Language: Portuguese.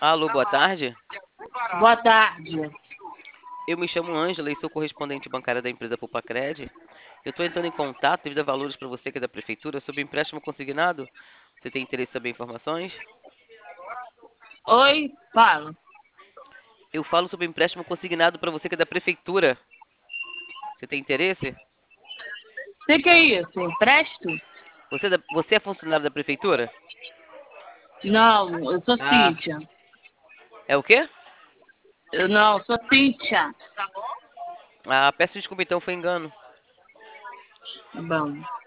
Alô, boa tarde. Boa tarde. Eu me chamo Ângela e sou correspondente bancária da empresa Pulpacred. Eu estou entrando em contato devido a valores para você que é da prefeitura sobre empréstimo consignado. Você tem interesse em saber informações? Oi, fala. Eu falo sobre empréstimo consignado para você que é da prefeitura. Você tem interesse? Você que é isso? Empresto? Você é funcionário da prefeitura? Não, eu sou Ah, Cíntia. é o quê? Eu não, sou Cíntia. Ah, peço desculpa então, foi engano. Bom.